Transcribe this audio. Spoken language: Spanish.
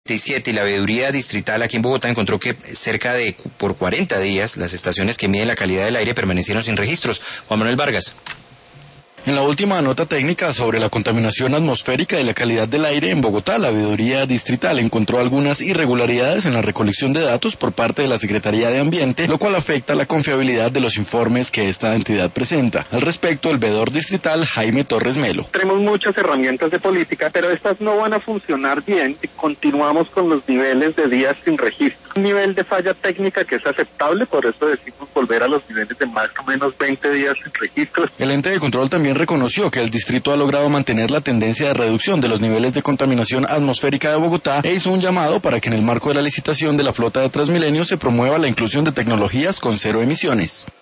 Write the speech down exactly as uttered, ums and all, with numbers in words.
y la veeduría distrital aquí en Bogotá encontró que cerca de por cuarenta días las estaciones que miden la calidad del aire permanecieron sin registros. Juan Manuel Vargas. En la última nota técnica sobre la contaminación atmosférica y la calidad del aire en Bogotá, la veeduría distrital encontró algunas irregularidades en la recolección de datos por parte de la Secretaría de Ambiente, lo cual afecta la confiabilidad de los informes que esta entidad presenta. Al respecto, el veedor distrital Jaime Torres Melo. Tenemos muchas herramientas de política, pero estas no van a funcionar bien si continuamos con los niveles de días sin registro. Un nivel de falla técnica que es aceptable, por eso decimos volver a los niveles de más o menos veinte días sin registro. El ente de control también reconoció que el distrito ha logrado mantener la tendencia de reducción de los niveles de contaminación atmosférica de Bogotá e hizo un llamado para que en el marco de la licitación de la flota de Transmilenio se promueva la inclusión de tecnologías con cero emisiones.